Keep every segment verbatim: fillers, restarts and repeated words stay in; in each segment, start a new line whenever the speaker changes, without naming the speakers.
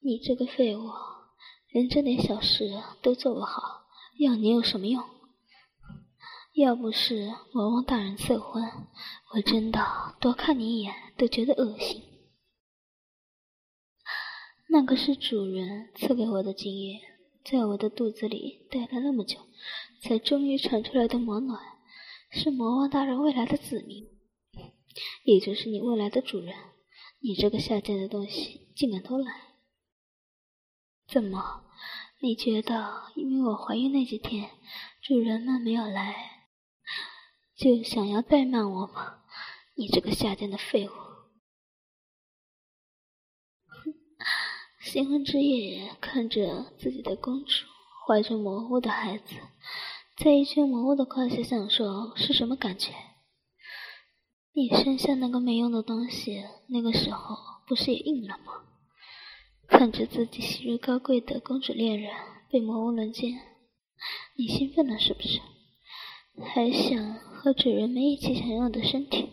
你这个废物，连这点小事都做不好，要你有什么用？要不是魔王大人赐婚，我真的多看你一眼都觉得恶心。那个是主人赐给我的精液，在我的肚子里待了那么久，才终于产出来的魔卵，是魔王大人未来的子民，也就是你未来的主人。你这个下贱的东西，竟敢偷来！怎么，你觉得因为我怀孕那几天，主人们没有来，就想要怠慢我吗？你这个下贱的废物！新婚之夜，看着自己的公主怀着魔物的孩子，在一群魔物的胯下享受，是什么感觉？你生下那个没用的东西，那个时候不是也硬了吗？看着自己昔日高贵的公主恋人被魔物轮奸，你兴奋了是不是？还想和主人们一起享用我的身体？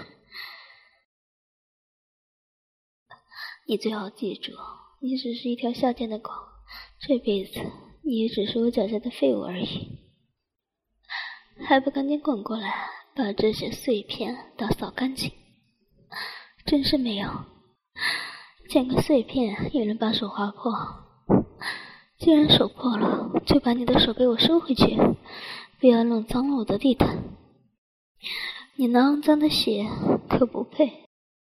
你最好记住，你只是一条下贱的狗，这辈子你也只是我脚下的废物而已。还不赶紧滚过来，把这些碎片打扫干净！真是没有，捡个碎片也能把手划破。既然手破了，就把你的手给我收回去，不要弄脏了我的地毯。你那肮脏的血可不配。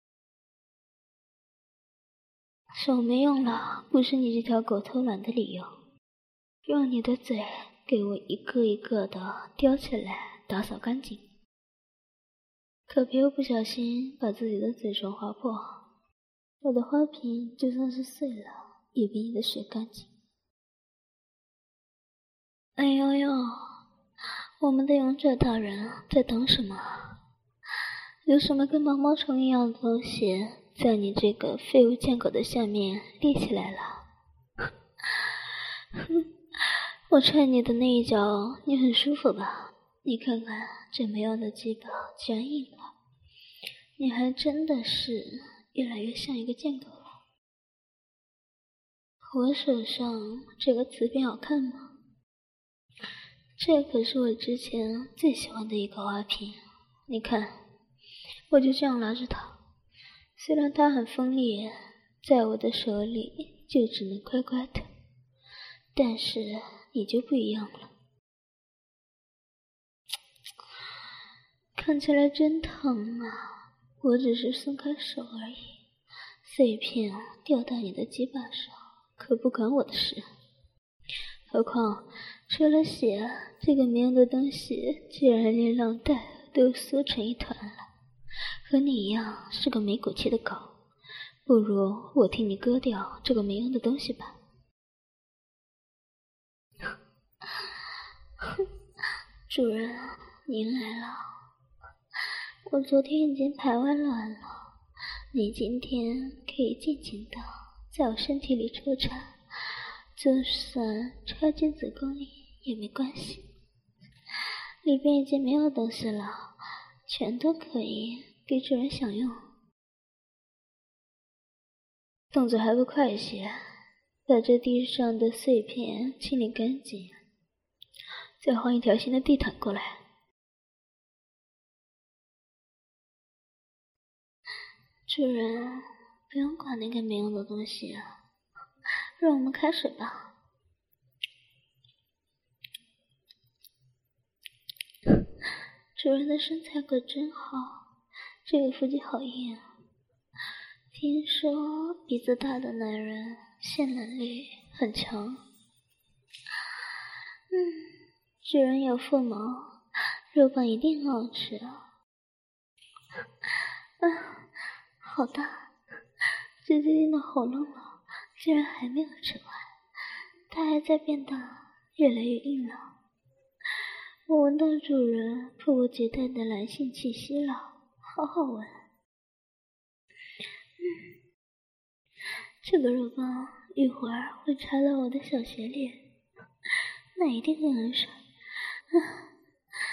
手没用了，不是你这条狗偷懒的理由。用你的嘴给我一个一个的叼起来，打扫干净。可别不小心把自己的嘴唇划破，我的花瓶就算是碎了，也比你的血干净。哎呦呦，我们的勇者大人在等什么？有什么跟毛毛虫一样的东西在你这个废物贱狗的下面立起来了？我踹你的那一脚，你很舒服吧？你看看这没用的鸡巴居然硬了，你还真的是越来越像一个贱狗了。我手上这个瓷片好看吗？这可是我之前最喜欢的一个花瓶，你看，我就这样拿着它，虽然它很锋利，在我的手里就只能乖乖的，但是你就不一样了。看起来真疼啊！我只是松开手而已，碎片掉到你的鸡巴上，可不关我的事。何况除了血，这个没用的东西居然连浪带都缩成一团了。和你一样是个没骨气的狗，不如我替你割掉这个没用的东西吧。主人，您来了。我昨天已经排完卵了，你今天可以尽情的在我身体里抽插，就算插进子宫里也没关系。里边已经没有东西了，全都可以给主人享用。动作还不快些，把这地上的碎片清理干净，再换一条新的地毯过来。主人，不用管那个没用的东西啊，让我们开始吧。主人的身材可真好，这个腹肌好硬啊。听说鼻子大的男人性能力很强。嗯，主人有腹毛，肉棒一定好吃啊。啊，好大，直接进到喉咙了，居然还没有吃完，它还在变大，越来越硬了。我闻到主人迫不及待的男性气息了，好好闻。嗯，这个肉棒一会儿会插到我的小鞋里，那一定会很爽。啊，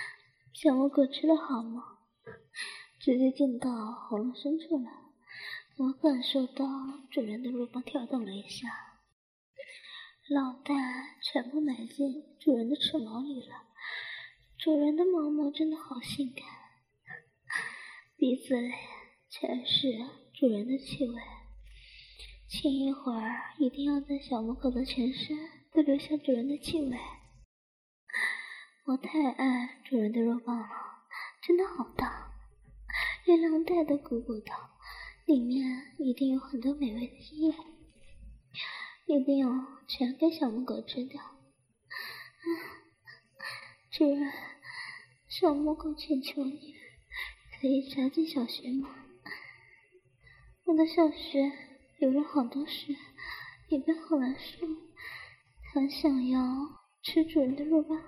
小母狗吃的好吗？直接进到喉咙深处了， 我感受到主人的乳房跳动了一下，脑袋全部埋进主人的齿毛里了。主人的毛毛真的好性感，鼻子里全是主人的气味。亲一会儿一定要在小母狗的全身都留下主人的气味。我太爱主人的肉棒了，真的好大，连囊袋都鼓鼓的，里面一定有很多美味的液，一定要全给小母狗吃掉。主人，小母狗请求你，可以扎进小穴吗？我的小穴流了好多血，里边好难受，很想要吃主人的肉棒。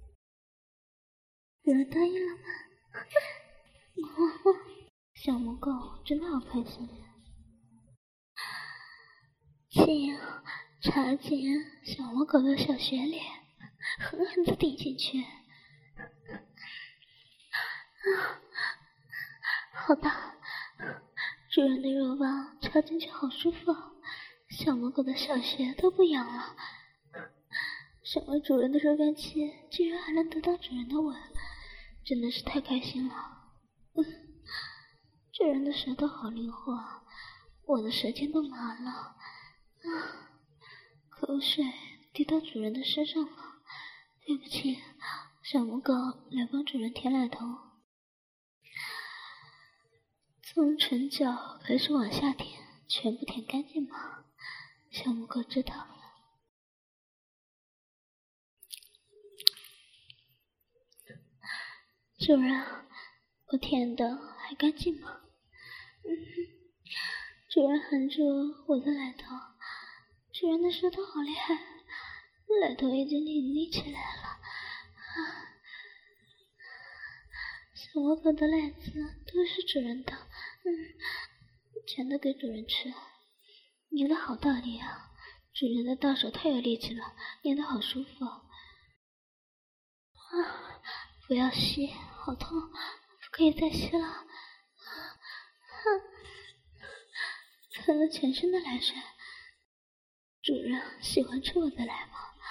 主人答应了吗？小母狗真的好开心。请插进小母狗的小穴里，狠狠地顶进去。好大，主人的肉棒插进去好舒服，小母狗的小穴都不痒了。身为主人的热感期，居然还能得到主人的吻，真的是太开心了。嗯，主人的舌头好灵活，我的舌尖都麻了。啊，口水滴到主人的身上了，对不起，小母狗来帮主人舔奶头。从唇角开始往下舔，全部舔干净吗？小母狗知道了。主人，我舔的还干净吗？嗯，主人含住我的奶头，主人的舌头好厉害，奶头已经立立起来了。啊，小母狗的奶子都是主人的，嗯，全都给主人吃。捏的好大力啊，主人的大手太有力气了，捏的好舒服。啊，不要吸，好痛，不可以再吸了。啊，喷了全身的奶水。主人喜欢吃我的奶吗？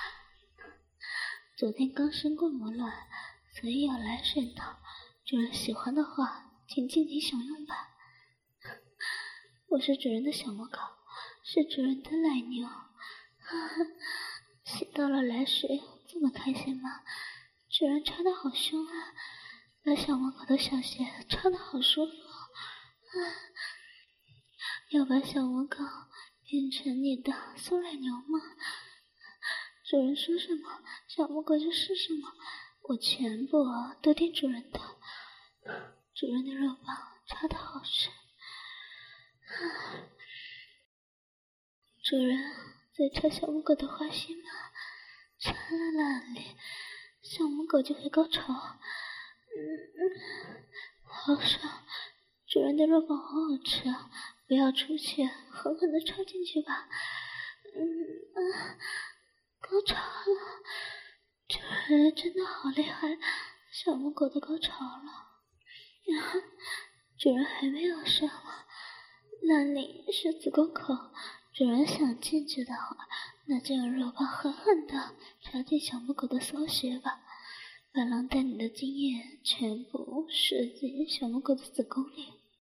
昨天刚生过母卵，所以有奶水呢。主人喜欢的话，请尽情享用吧。我是主人的小母狗，是主人的奶牛。吸到了奶水，这么开心吗？主人插得好凶啊，把小母狗的小穴插得好舒服。啊，要把小母狗变成你的松奶牛吗？主人说什么，小母狗就是什么，我全部都听主人的。主人的肉棒插得好深。啊，主人在插小母狗的花心吗？插了那里，小母狗就会高潮。嗯嗯，好爽，主人的肉棒好好吃啊！不要出去，狠狠地插进去吧。嗯啊，高潮了，主人真的好厉害，小母狗的高潮了。啊，主人还没有上啊，那里是子宫口，主人想进去的话，那就用肉棒狠狠地插进小母狗的骚穴吧，把囊袋里的精液全部射进小母狗的子宫里。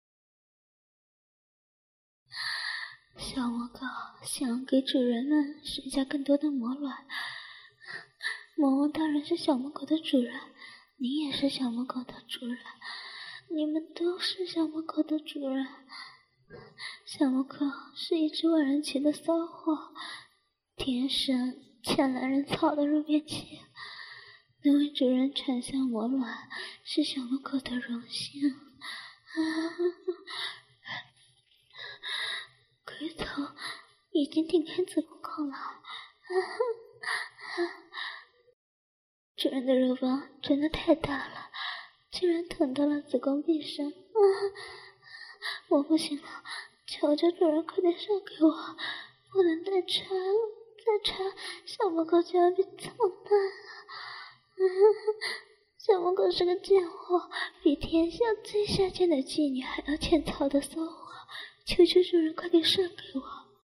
小母狗想给主人们生下更多的魔卵，魔王当然是小母狗的主人，你也是小母狗的主人，你们都是小母狗的主人。小母狗是一只万人骑的骚货，天生欠男人草的肉便器，能为主人产下魔卵是小母狗的荣幸。啊，龟头已经顶开子宫口了。啊，主人的肉棒真的太大了，居然捅到了子宫壁上。啊，我不行了，求求主人快点上给我，不能再插了，再插小母狗就要被操烂了。啊，小母狗是个贱货，比天下最下贱的妓女还要欠操的骚货， 求求主人快点射给我！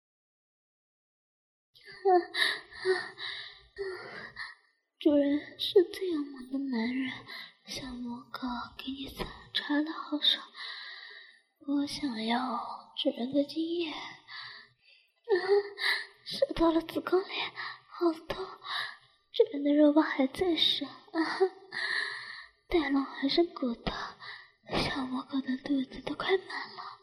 啊啊啊！主人是这样猛的男人，小魔狗给你插插了好爽，我想要主人的精液。啊！射到了子宫里，好痛！主人的肉棒还在射，啊！带龙还是骨头，小魔狗的肚子都快满了。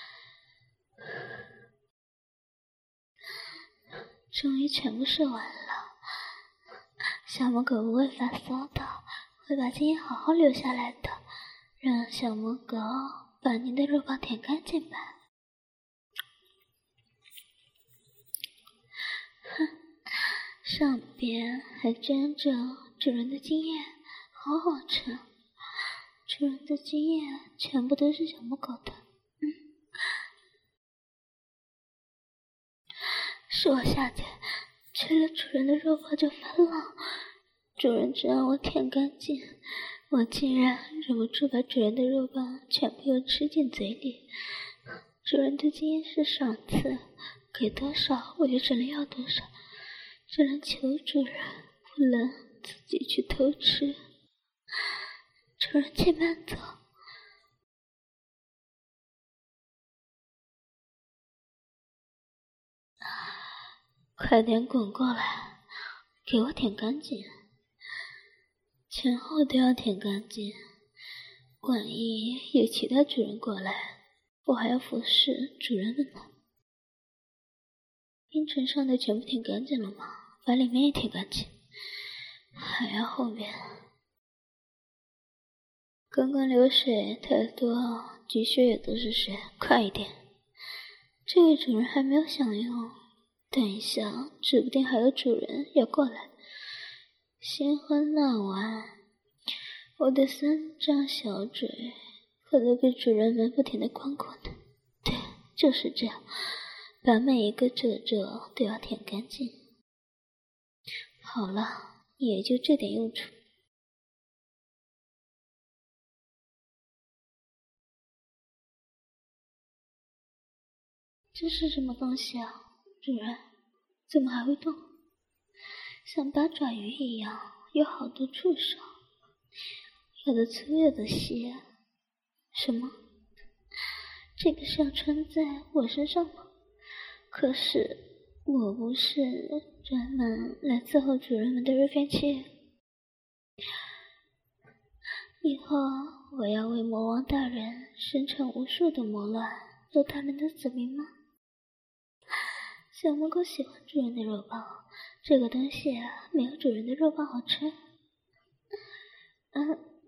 终于全部射完了，小魔狗不会发骚的，会把精液好好留下来的，让小魔狗把您的肉棒舔干净吧。哼，上边还沾着主人的精液，好好吃。主人的精液全部都是小魔狗的，嗯，是我下贱，吃了主人的肉棒就发浪。主人只让我舔干净，我竟然忍不住把主人的肉棒全部又吃进嘴里。主人的精液是赏赐，给多少我就只能要多少，只能求主人，不能自己去偷吃。主人请慢走。快点滚过来，给我舔干净，前后都要舔干净。万一有其他主人过来，我还要服侍主人们呢。阴唇上的全部舔干净了吗？把里面也舔干净，还要后面。刚刚流水太多，菊血也都是水，快一点。这个主人还没有享用，等一下指不定还有主人要过来。新婚那晚，我的三张小嘴可都被主人们不停地光顾呢。对，就是这样，把每一个褶皱都要舔干净。好了，也就这点用处。这是什么东西啊？主人，怎么还会动？像八爪鱼一样，有好多触手，有的粗有的细。什么？这个是要穿在我身上吗？可是我不是专门来伺候主人们的热便器。以后我要为魔王大人生产无数的魔卵，做他们的子民吗？小魔狗喜欢主人的肉棒，这个东西没有主人的肉棒好吃。嗯，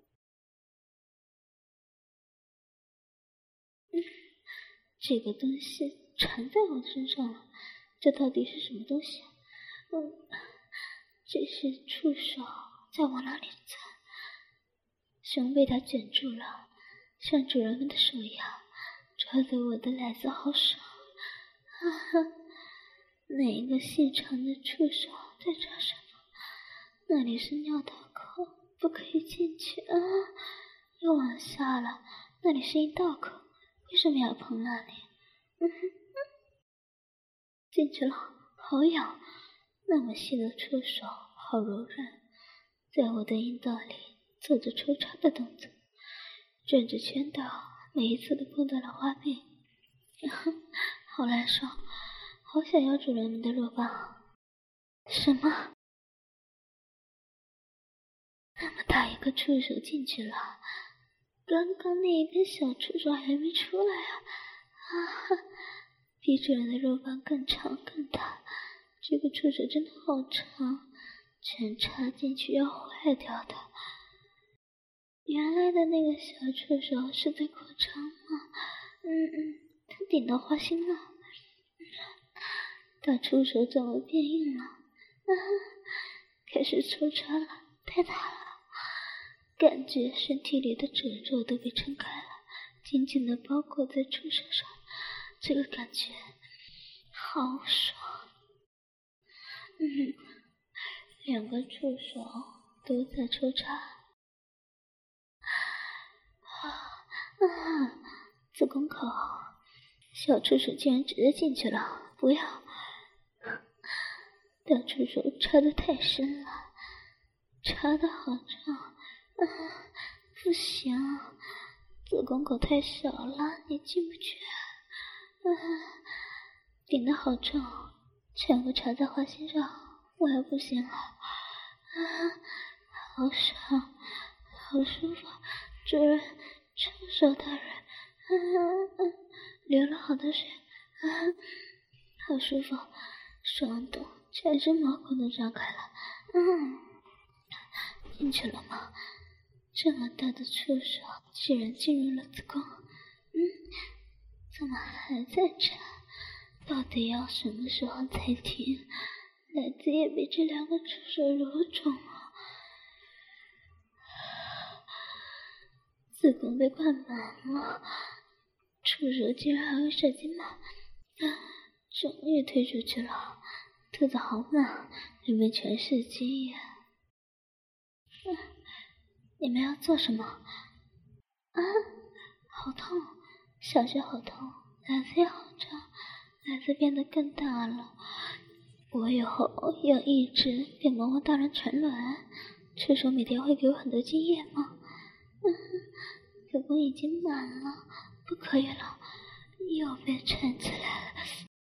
嗯，这个东西缠在我身上了，这到底是什么东西？嗯，这些触手在往哪里钻？熊被它卷住了，像主人们的手一样，抓得我的奶子好爽。哈哈，哪一个细长的触手在抓什么？那里是尿道口，不可以进去啊！又往下了，那里是阴道口，为什么要碰那里？嗯哼嗯，进去了，好痒！那么细的触手，好柔软，在我的阴道里做着抽插的动作，转着圈道，每一次都碰到了花臂，好难受，好想要主人们的肉棒。什么？那么大一个触手进去了，刚刚那一根小触手还没出来啊！啊，比主人的肉棒更长更大，这个触手真的好长，全插进去要坏掉的。原来的那个小触手是在扩张吗？嗯嗯，它顶到花心了。大触手怎么变硬了？啊，开始抽插了，太大了，感觉身体里的褶皱都被撑开了，紧紧地包裹在触手上，这个感觉好爽。嗯，两个触手都在抽插。啊啊！子宫口， 小触手竟然直接进去了！不要！大触手插得太深了，插得好重啊！不行，子宫口太小了，你进不去啊！顶得好重，全部插在花心上，我要不行了啊！好爽，好舒服，主人，触手大人，啊，流了好多水啊，好舒服，爽的全身毛孔都张开了，嗯，进去了吗？这么大的触手竟然进入了子宫，嗯，怎么还在插？到底要什么时候才停？奶子也被这两个触手揉肿了，子宫被灌满了，触手竟然还会射精吗？啊，终于推出去了，肚子好满，里面全是精液。嗯，你们要做什么？啊，好痛，小穴好痛，奶子也好胀，奶子变得更大了。我以后要一直给魔王大人传卵，触手每天会给我很多经验吗？嗯，子宫已经满了，不可以了，又被撑起来了。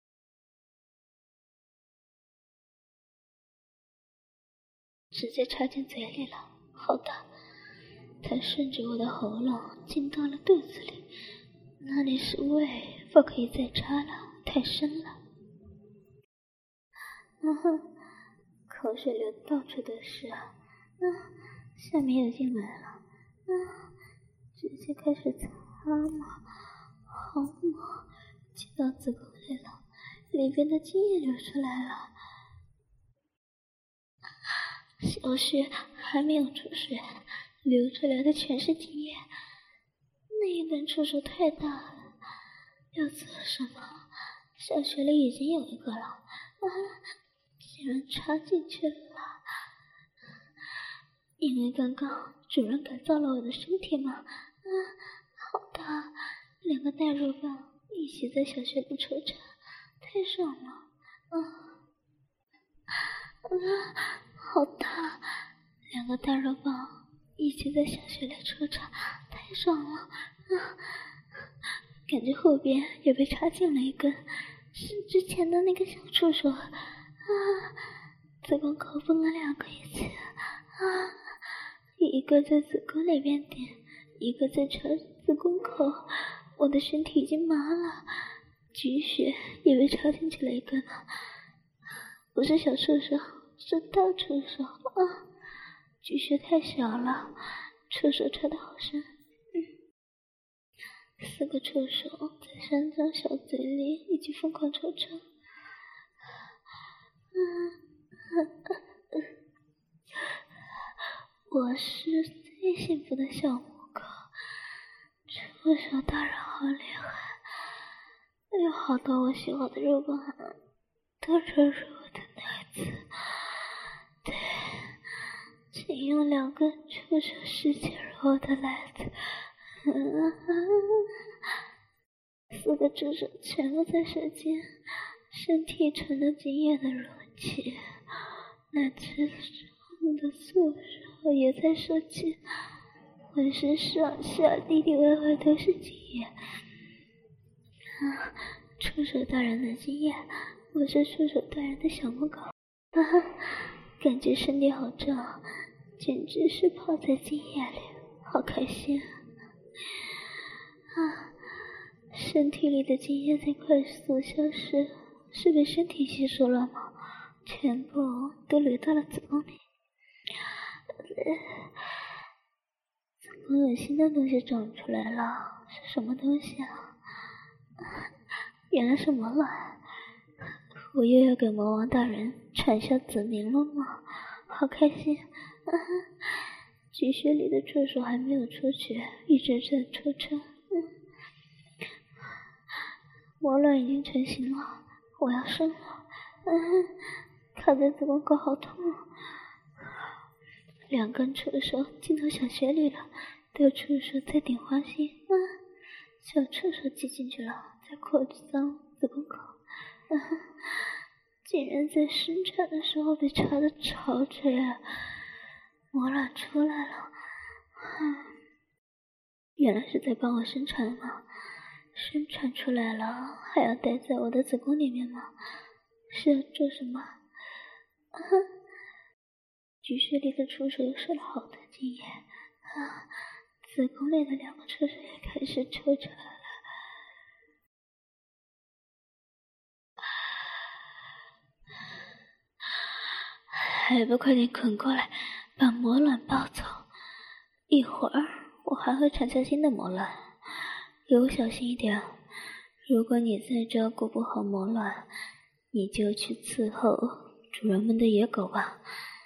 直接插进嘴里了，好大！它顺着我的喉咙进到了肚子里，那里是胃，不可以再插了，太深了。嗯哼，口水流到处都是啊！嗯，下面又进来了，嗯，直接开始擦嘛，好嘛，进到子宫里了，里边的精液流出来了。小穴还没有出水，流出来的全是精液。那一根触手太大了，要做什么？小穴里已经有一个了，啊，竟然插进去了。因为刚刚主人改造了我的身体嘛，啊，好大，两个大肉棒一起在小穴里抽插，太爽了，啊，啊，好大，两个大肉棒一起在小穴里抽插，太爽了，啊，感觉后边也被插进了一根，是之前的那个小触手，啊，子宫口分了两个一起，啊，一个在子宫里面点，一个在插子宫口，我的身体已经麻了，菊穴也被插进去了一根了，不是小触手，是大触手啊！菊穴太小了，触手插得好深，嗯，四个触手在三张小嘴里一起疯狂抽插，嗯，我是最幸福的小母狗，触手大人好厉害，有好多我喜欢的肉棒都揉揉我的奶子，对，请用两根触手使劲揉我的奶子，嗯，四个触手全部在射精，身体成了精液的容器，奶子上的触手也在射精，浑身上下里里外外都是精液，啊，触手大人的经验，我是触手大人的小母狗，啊，感觉身体好胀，简直是泡在精液里，好开心啊！身体里的精液在快速消失，是被身体吸收了吗？全部都流到了子宫里，子宫有新的东西长出来了，是什么东西啊？原来是魔卵，我又要给魔王大人传下子民了吗？好开心！啊，菊穴里的触手还没有出去，一直在抽插。嗯，魔卵已经成型了，我要生了！嗯，卡在子宫口好痛啊！两根触手进到小穴里了，大触手在顶花心，啊，小触手挤进去了，在在扩张子宫口，啊，竟然在生产的时候被插的潮水啊，磨卵出来了。啊，原来是在帮我生产吗？生产出来了还要待在我的子宫里面吗？是要做什么？啊，菊穴里的出水又射了好多精液啊，子宫里的两个出水也开始抽出来了。还不快点滚过来，把魔卵抱走！一会儿我还会产下新的魔卵，给我小心一点。如果你再照顾不好魔卵，你就去伺候主人们的野狗吧。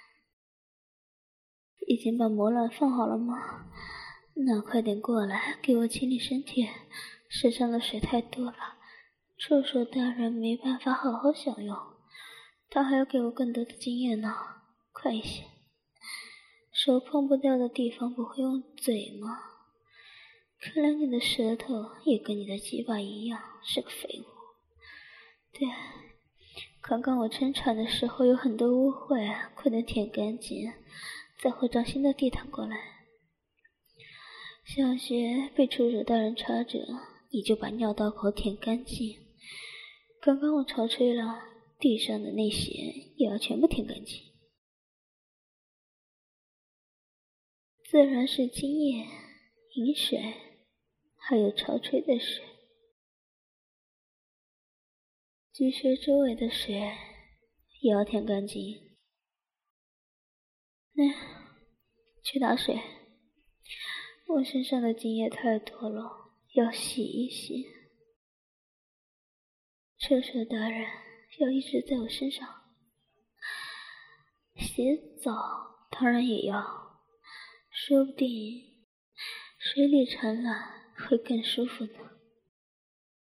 已经把魔卵放好了吗？那快点过来给我清理身体，身上的水太多了，兽兽大人没办法好好享用，他还要给我更多的经验呢。快一些，手碰不掉的地方不会用嘴吗？看来你的舌头也跟你的鸡巴一样是个废物。对，刚刚我生产的时候有很多污秽，快点舔干净，再会长新的地毯过来。小穴被出手大人插着，你就把尿道口舔干净。刚刚我潮吹了，地上的那些也要全部舔干净。自然是精液、饮水，还有潮吹的水。菊穴周围的水也要舔干净。那，去打水。我身上的精液太多了，要洗一洗。车手大人要一直在我身上。洗澡当然也要，说不定水里产卵会更舒服呢。